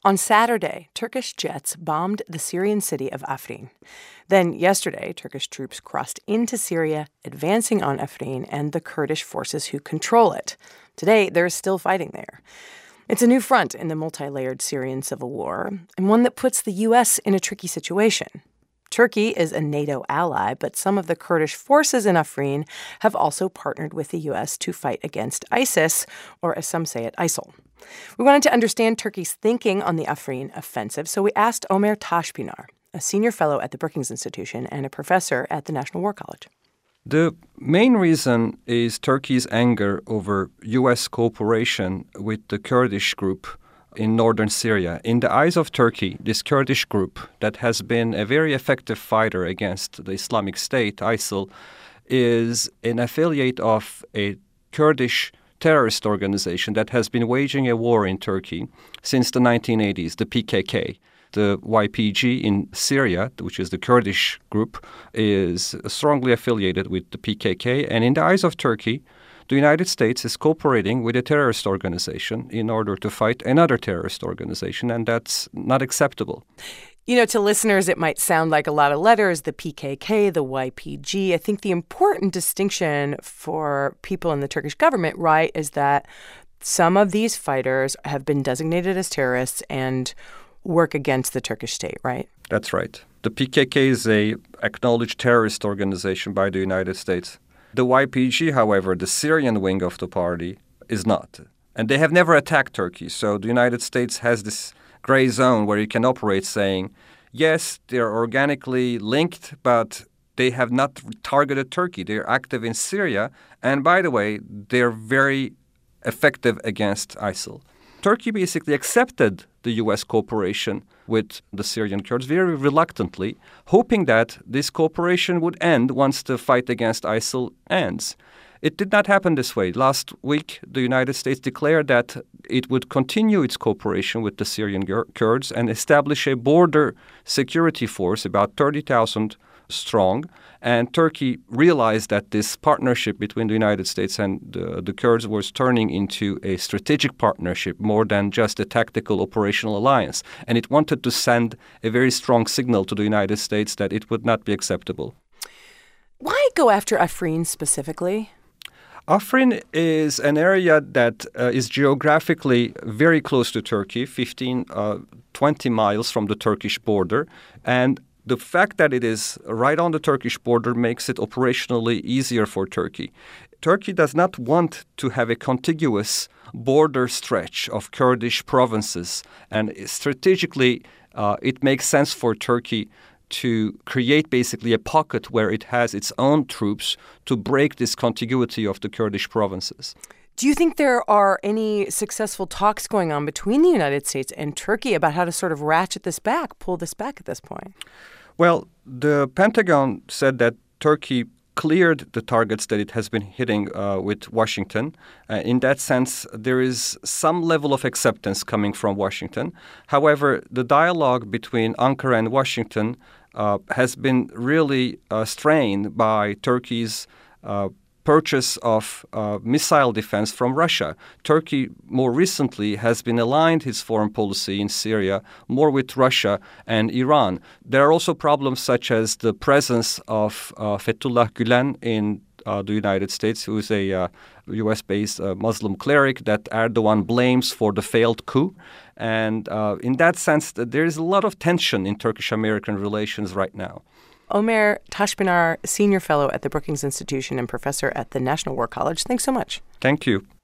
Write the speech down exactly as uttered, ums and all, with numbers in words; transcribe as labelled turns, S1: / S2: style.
S1: On Saturday, Turkish jets bombed the Syrian city of Afrin. Then yesterday, Turkish troops crossed into Syria, advancing on Afrin and the Kurdish forces who control it. Today, they're still fighting there. It's a new front in the multi-layered Syrian civil war, and one that puts the U S in a tricky situation. Turkey is a NATO ally, but some of the Kurdish forces in Afrin have also partnered with the U S to fight against ISIS, or as some say it, ISIL. We wanted to understand Turkey's thinking on the Afrin offensive, so we asked Omer Tashpinar, a senior fellow at the Brookings Institution and a professor at the National War College.
S2: The main reason is Turkey's anger over U S cooperation with the Kurdish group in northern Syria. In the eyes of Turkey, this Kurdish group that has been a very effective fighter against the Islamic State, ISIL, is an affiliate of a Kurdish terrorist organization that has been waging a war in Turkey since the nineteen eighties, the P K K. The Y P G in Syria, which is the Kurdish group, is strongly affiliated with the P K K. And in the eyes of Turkey, the United States is cooperating with a terrorist organization in order to fight another terrorist organization, and that's not acceptable.
S1: You know, to listeners, it might sound like a lot of letters, the P K K, the Y P G. I think the important distinction for people in the Turkish government, right, is that some of these fighters have been designated as terrorists and work against the Turkish state, right?
S2: That's right. The P K K is a acknowledged terrorist organization by the United States. The Y P G, however, the Syrian wing of the party, is not. And they have never attacked Turkey. So the United States has this gray zone where you can operate saying, yes, they're organically linked, but they have not targeted Turkey. They're active in Syria. And by the way, they're very effective against ISIL. Turkey basically accepted the U S cooperation with the Syrian Kurds very reluctantly, hoping that this cooperation would end once the fight against ISIL ends. It did not happen this way. Last week, the United States declared that it would continue its cooperation with the Syrian Kurds and establish a border security force, about thirty thousand strong. And Turkey realized that this partnership between the United States and the, the Kurds was turning into a strategic partnership more than just a tactical operational alliance. And it wanted to send a very strong signal to the United States that it would not be acceptable.
S1: Why go after Afrin specifically?
S2: Afrin is an area that uh, is geographically very close to Turkey, fifteen, uh, twenty miles from the Turkish border. And the fact that it is right on the Turkish border makes it operationally easier for Turkey. Turkey does not want to have a contiguous border stretch of Kurdish provinces. And strategically, uh, it makes sense for Turkey to create basically a pocket where it has its own troops to break this contiguity of the Kurdish provinces.
S1: Do you think there are any successful talks going on between the United States and Turkey about how to sort of ratchet this back, pull this back at this point?
S2: Well, the Pentagon said that Turkey cleared the targets that it has been hitting uh, with Washington. Uh, in that sense, there is some level of acceptance coming from Washington. However, the dialogue between Ankara and Washington uh, has been really uh, strained by Turkey's uh, purchase of uh, missile defense from Russia. Turkey more recently has been aligned its foreign policy in Syria more with Russia and Iran. There are also problems such as the presence of uh, Fethullah Gülen in uh, the United States, who is a uh, U S-based uh, Muslim cleric that Erdogan blames for the failed coup. And uh, in that sense, there is a lot of tension in Turkish-American relations right now.
S1: Omer Tashpinar, senior fellow at the Brookings Institution and professor at the National War College. Thanks so much.
S2: Thank you.